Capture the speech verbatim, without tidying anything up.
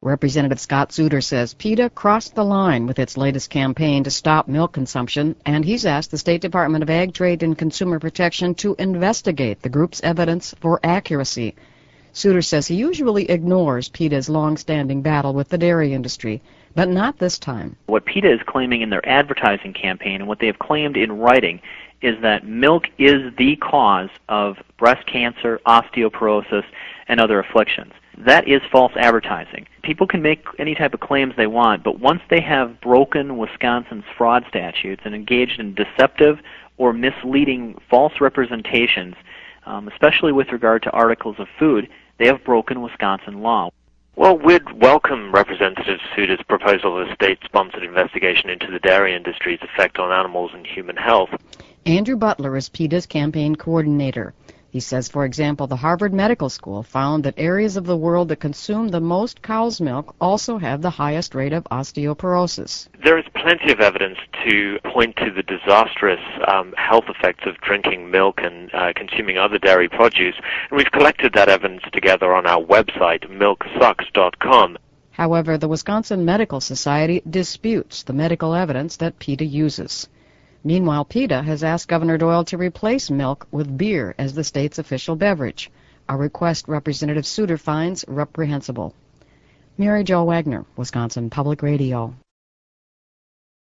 Representative Scott Souter says PETA crossed the line with its latest campaign to stop milk consumption, and he's asked the State Department of Ag, Trade, and Consumer Protection to investigate the group's evidence for accuracy. Souter says he usually ignores PETA's long-standing battle with the dairy industry, but not this time. What PETA is claiming in their advertising campaign and what they have claimed in writing is that milk is the cause of breast cancer, osteoporosis, and other afflictions. That is false advertising. People can make any type of claims they want, but once they have broken Wisconsin's fraud statutes and engaged in deceptive or misleading false representations, um, especially with regard to articles of food, they have broken Wisconsin law. Well, we'd welcome Representative Souter's proposal of a state-sponsored investigation into the dairy industry's effect on animals and human health. Andrew Butler is PETA's campaign coordinator. He says, for example, the Harvard Medical School found that areas of the world that consume the most cow's milk also have the highest rate of osteoporosis. There is plenty of evidence to point to the disastrous um, health effects of drinking milk and uh, consuming other dairy produce, and we've collected that evidence together on our website, milk sucks dot com. However, the Wisconsin Medical Society disputes the medical evidence that PETA uses. Meanwhile, PETA has asked Governor Doyle to replace milk with beer as the state's official beverage, a request Representative Souter finds reprehensible. Mary Jo Wagner, Wisconsin Public Radio.